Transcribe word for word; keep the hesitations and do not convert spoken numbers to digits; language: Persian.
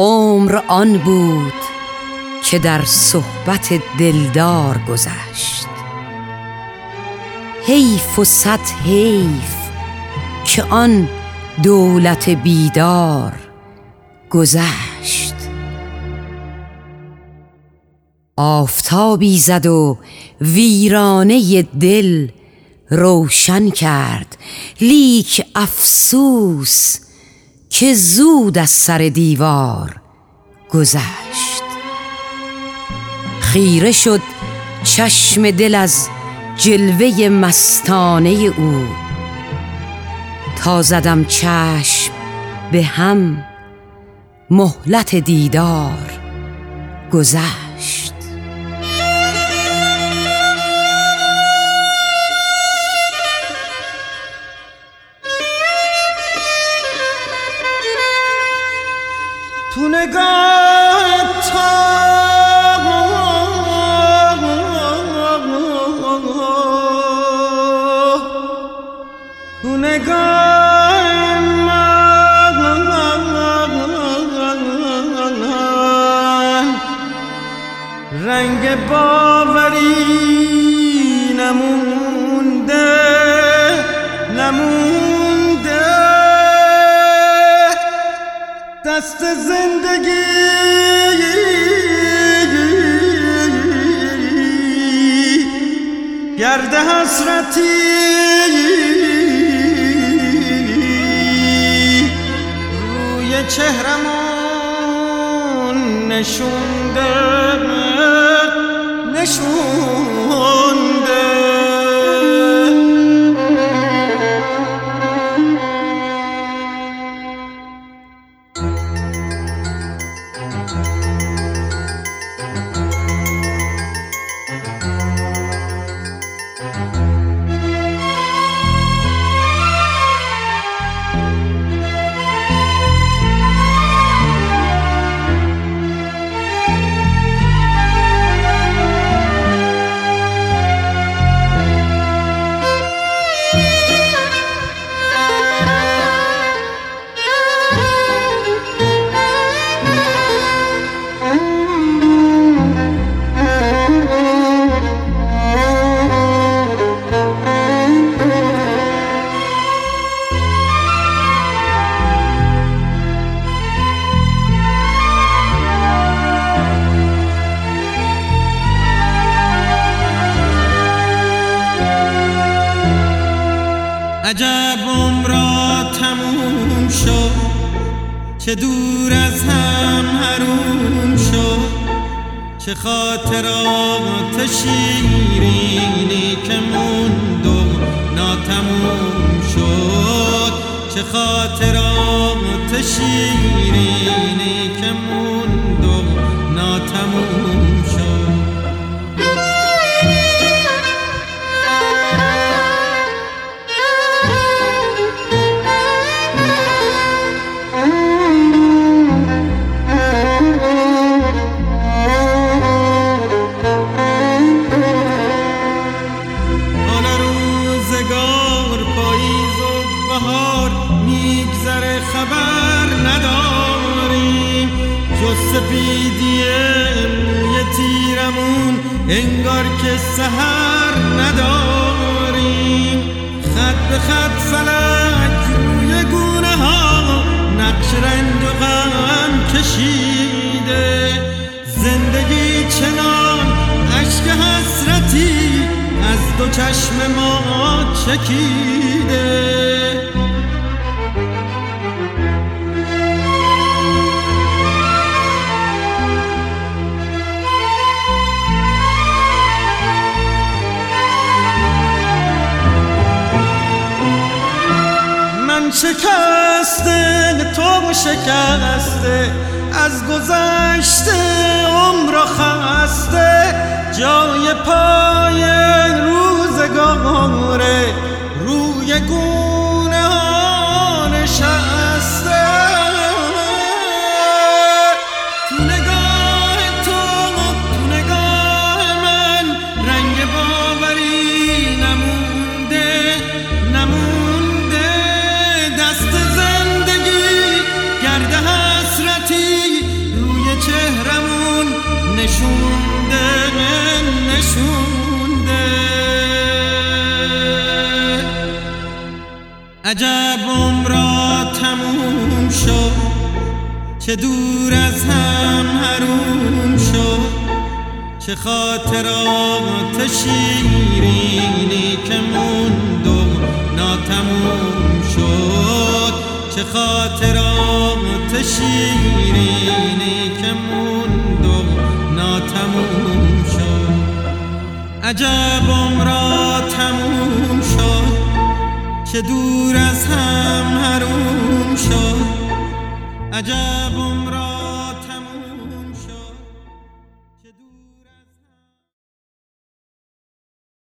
عمر آن بود که در صحبت دلدار گذشت. حیف و صد حیف که آن دولت بیدار گذشت. آفتابی زد و ویرانه دل روشن کرد، لیک افسوس که زود از سر دیوار گذشت. خیره شد چشم دل از جلوه مستانه او، تا زدم چشم به هم مهلت دیدار گذشت. تو نگاه تا تو نگاه من رنگ باوری نمونده نمونده، دست زندگی گرد حسرتی روی چهرمون نشونده نشونده. عجب عمرا تموم شد، چه دور از هم حروم شد، چه خاطرات شیرینی که موند و ناتموم شد، چه خاطرات شیرینی که موند و ناتموم شد. میگذره خبر نداریم، جز سپیدی موی تیرمون انگار که سحر نداریم. خط به خط فلک روی گونه ها نقش رنج و غم کشیده، زندگی چنان اشک حسرتی از دو چشم ما چکیده. من شکسته تو شکسته، از گذشته عمر خسته، جای پای روزگاره روی گونه ها نشسته. تو نگاه تو تو نگاه من رنگ باوری نمونده نمونده، دست زندگی گرد حسرتی نشونده. عجب عمرا تموم شد، چه دور از هم حروم شد، چه خاطرات شیرینی که موند و ناتموم شد، چه خاطرات شیرینی که موند و ناتموم شد. عجب عمرا تموم شد، چه دور از هم حروم شد، عجب عمرا